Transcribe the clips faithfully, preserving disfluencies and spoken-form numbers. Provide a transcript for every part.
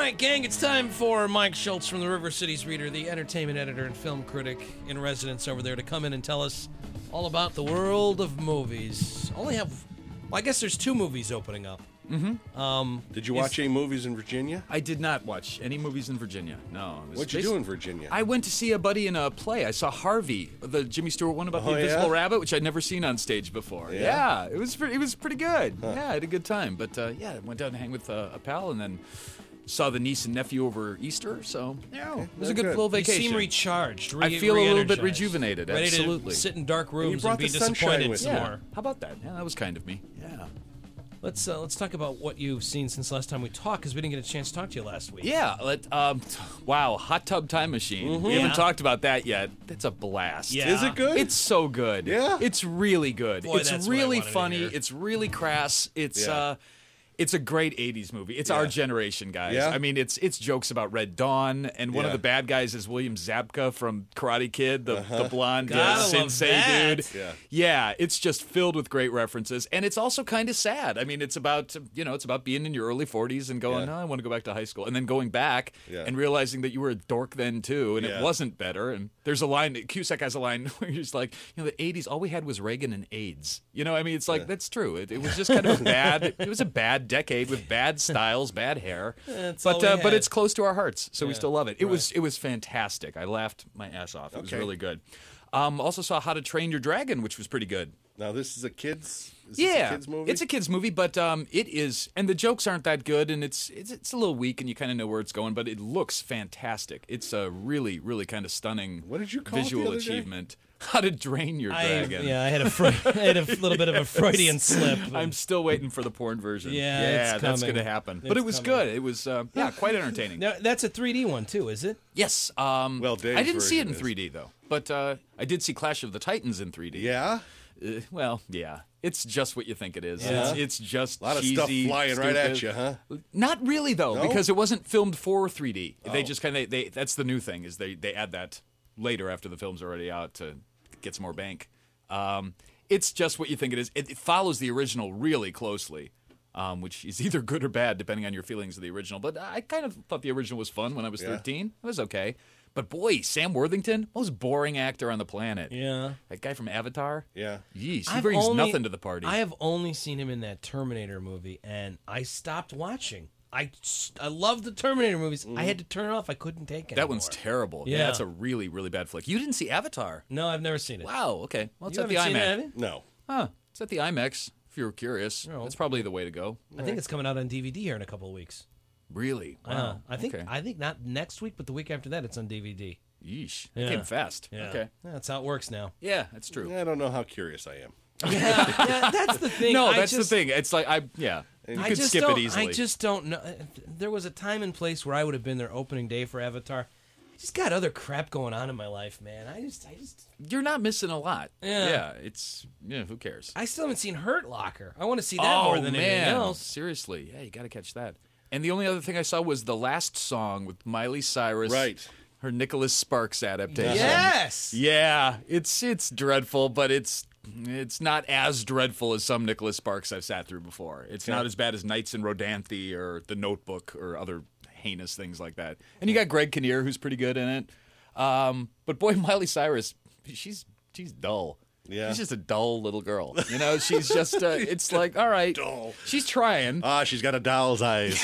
right, gang, it's time for Mike Schultz from the River Cities Reader, the entertainment editor and film critic in residence over there, to come in and tell us all about the world of movies. Only have, well, I guess there's two movies opening up. Mm-hmm. Um, did you watch any movies in Virginia? I did not watch any movies in Virginia. No. It was What'd you basi- do in Virginia? I went to see a buddy in a play. I saw Harvey, the Jimmy Stewart one about Oh, the Invisible yeah? Rabbit, which I'd never seen on stage before. Yeah? Yeah, it was pre- it was pretty good. Huh. Yeah, I had a good time. But uh, yeah, I went down to hang with uh, a pal, and then saw the niece and nephew over Easter. So yeah, Okay, it was a good, good. little vacation. You seem recharged. Re- I feel a little bit re-energized, rejuvenated. Ready Absolutely. to sit in dark rooms brought and be the sunshine disappointed with some you. Yeah. more. How about that? Yeah, that was kind of me. Yeah. Let's uh, let's talk about what you've seen since last time we talked, because we didn't get a chance to talk to you last week. Yeah, let, um, wow, Hot Tub Time Machine. Mm-hmm. We haven't Yeah. talked about that yet. It's a blast. Yeah. Is it good? It's so good. Yeah? It's really good. Boy, it's that's what I really wanted to funny. hear. It's really crass. It's Yeah. uh it's a great eighties movie. It's Yeah. our generation, guys. Yeah? I mean, it's it's jokes about Red Dawn, and one of Yeah. the bad guys is William Zabka from Karate Kid, the, the blonde Gotta uh, love sensei that. dude. Yeah. Yeah, it's just filled with great references, and it's also kind of sad. I mean, it's about you know, it's about being in your early forties and going, Yeah. "No, I want to go back to high school," and then going back Yeah. and realizing that you were a dork then too, and Yeah. it wasn't better. And there's a line, Cusack has a line where he's like, "You know, the eighties, all we had was Reagan and AIDS." You know, I mean, it's like that's true. It, it was just kind of a bad. It was a bad decade with bad styles, bad hair, That's all but we uh, but had. it's close to our hearts, so we Yeah. still love it. It Right. was it was fantastic. I laughed my ass off. It was Okay. really good. Um, also saw How to Train Your Dragon, which was pretty good. Now this is a kids. Is Yeah, this a kids movie? it's a kids movie, but um, it is, and the jokes aren't that good, and it's it's, it's a little weak, and you kind of know where it's going, but it looks fantastic. It's a really, really kind of stunning. What did you call it the visual other day? achievement? How to Drain Your I, Dragon. yeah, I had a Fre- I had a little bit of a Freudian slip. I'm still waiting for the porn version. Yeah, yeah, it's that's coming. gonna happen. It's but it was coming. good. It was uh, yeah, quite entertaining. Now, that's a three D one too, is it? Yes. Um, Well, Dave's I didn't see it in version is. three D though, but uh, I did see Clash of the Titans in three D. Yeah. Uh, well, yeah. It's just what you think it is. Yeah. It's, it's just A lot of cheesy, stuff flying right at stupid. you, huh? Not really though, No? because it wasn't filmed for three D. They Oh. just kind of they. That's the new thing is they they add that later after the film's already out to get some more bank. Um, it's just what you think it is. It, it follows the original really closely, um, which is either good or bad depending on your feelings of the original. But I kind of thought the original was fun when I was Yeah. thirteen. It was okay. But boy, Sam Worthington, most boring actor on the planet. Yeah. That guy from Avatar. Yeah. Yeesh, he I've brings only- nothing to the party. I have only seen him in that Terminator movie, and I stopped watching. I, I love the Terminator movies. I had to turn it off. I couldn't take it. That one's terrible. Yeah. Yeah. that's a really, really bad flick. You didn't see Avatar? No, I've never seen it. Wow. Okay. Well, it's You at the haven't seen IMAX. it, have you? No. Huh. It's at the IMAX. If you're curious, No. that's probably the way to go. I think it's coming out on D V D here in a couple of weeks. Really? Wow. Uh, I think Okay. I think not next week, but the week after that, it's on D V D. Yeesh. Yeah. It came fast. Yeah. Okay. That's how it works now. Yeah, that's true. I don't know how curious I am. Yeah, yeah that's the thing. No, I that's just, the thing. It's like I yeah. You I could just skip don't, it easily. I just don't know. There was a time and place where I would have been there opening day for Avatar. I just got other crap going on in my life, man. I just, I just, You're not missing a lot. Yeah. Yeah. It's yeah. Who cares? I still haven't seen Hurt Locker. I want to see that oh more than man. anything else. Seriously. Yeah, you got to catch that. And the only other thing I saw was the last song with Miley Cyrus. Right. Her Nicholas Sparks adaptation. Yes. Yeah, it's it's dreadful, but it's it's not as dreadful as some Nicholas Sparks I've sat through before. It's not as bad as Nights in Rodanthe or The Notebook or other heinous things like that. And you got Greg Kinnear, who's pretty good in it. Um, but boy, Miley Cyrus, she's she's dull. Yeah. She's just a dull little girl. You know, she's just, uh, it's like, all right, Dull. she's trying. Ah, she's got a doll's eyes.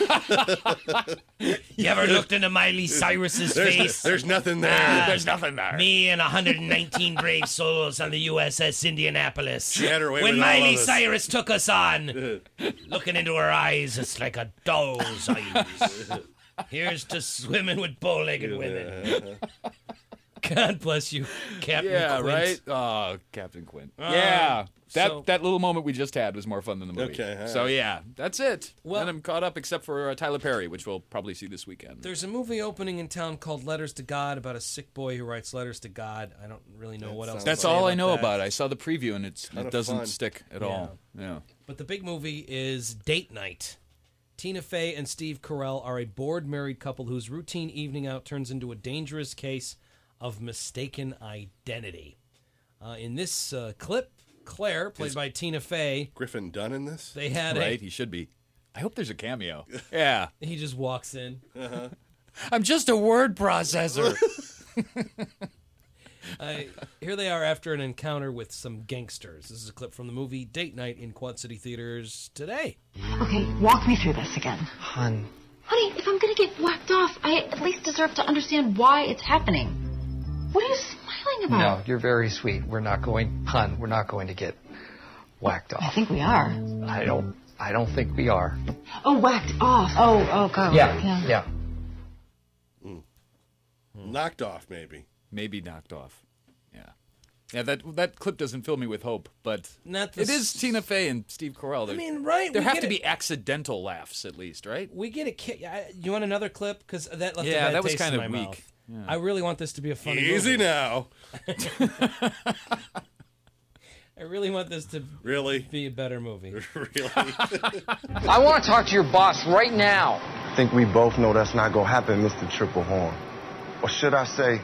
You ever looked into Miley Cyrus's There's, face? there's nothing there. Ah, There's nothing there. Me and one hundred nineteen brave souls on the U S S Indianapolis. She had her way when with all Miley of us. Cyrus took us on, looking into her eyes, it's like a doll's eyes. Here's to swimming with bow-legged women. God bless you, Captain Yeah, Quint. right? Oh, Captain Quint. yeah. That so- that little moment we just had was more fun than the movie. Okay, all So, right. yeah, that's it. Well- Then I'm caught up except for uh, Tyler Perry, which we'll probably see this weekend. There's a movie opening in town called Letters to God about a sick boy who writes letters to God. I don't really know That what else. sounds to That's say all I know that. about it. I saw the preview, and it's, Kinda it doesn't fun. stick at Yeah. all. Yeah. But the big movie is Date Night. Tina Fey and Steve Carell are a bored married couple whose routine evening out turns into a dangerous case of mistaken identity. Uh, in this uh, clip, Claire, played Is- by Tina Fey, Griffin Dunn in this? they had Right? a He should be. I hope there's a cameo. Yeah. He just walks in. I'm just a word processor. Uh, here they are after an encounter with some gangsters. This is a clip from the movie Date Night in Quad City Theaters today. Okay, walk me through this again. Hun. Honey, if I'm gonna get whacked off, I at least deserve to understand why it's happening. What are you smiling about? No, you're very sweet. We're not going, hun, we're not going to get whacked off. I think we are. I don't, I don't think we are. Oh, whacked off. Oh, oh, God. Yeah, yeah. yeah. Knocked off, maybe. Maybe knocked off. Yeah. Yeah, that that clip doesn't fill me with hope, but Not the it is s- Tina Fey and Steve Carell. I There- mean, right? there we have get to it. be accidental laughs at least, right? We get a kick. You want another clip? Because that left a Yeah, bad that was taste kind in of my weak. mouth. Yeah. I really want this to be a funny Easy movie. now. I really want this to Really? be a better movie. Really? I want to talk to your boss right now. I think we both know that's not gonna happen, Mister Triple Horn. Or should I say,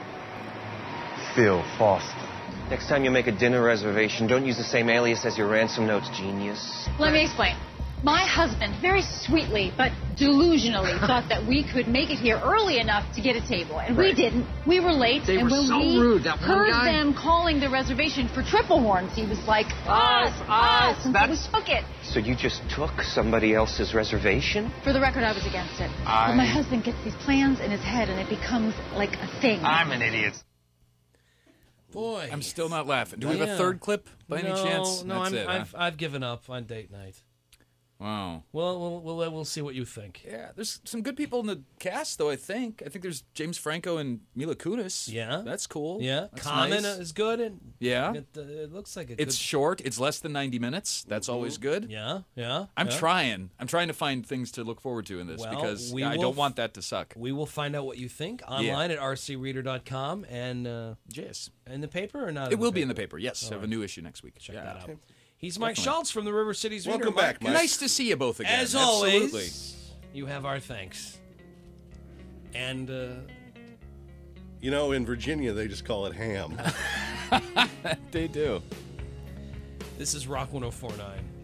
Phil Foster. Next time you make a dinner reservation, don't use the same alias as your ransom notes, genius. Let me explain. My husband, very sweetly but delusionally, thought that we could make it here early enough to get a table, and we Right. didn't. We were late, They and were when so we rude, that one heard guy. them calling the reservation for triple horns, he was like, us, us, and so we took it. So you just took somebody else's reservation? For the record, I was against it. I- But my husband gets these plans in his head, and it becomes like a thing. I'm an idiot. Boy, I'm still not laughing. Do we have Yeah. a third clip by no, any chance? No, That's I'm, it, huh? I've I've given up on Date Night. Wow. Well, we'll we'll, we'll see what you think. Yeah, there's some good people in the cast, though, I think. I think there's James Franco and Mila Kunis. Yeah. That's cool. Yeah, That's Common nice. is good, and Yeah. it, uh, it looks like a It's good. short. It's less than ninety minutes. That's always good. Yeah, yeah. I'm yeah. trying. I'm trying to find things to look forward to in this Well, because we I will don't f- want that to suck. We will find out what you think online at r c reader dot com and uh, Yes. in the paper or not. It will be in the paper. Yes. I have a right. new issue next week. Check yeah. that out. He's Mike Definitely. Schultz from the River Cities Reader. Welcome back, Mike. Nice to see you both again. As always, Absolutely. you have our thanks. And uh, You know, in Virginia, they just call it ham. They do. this is Rock one oh four point nine.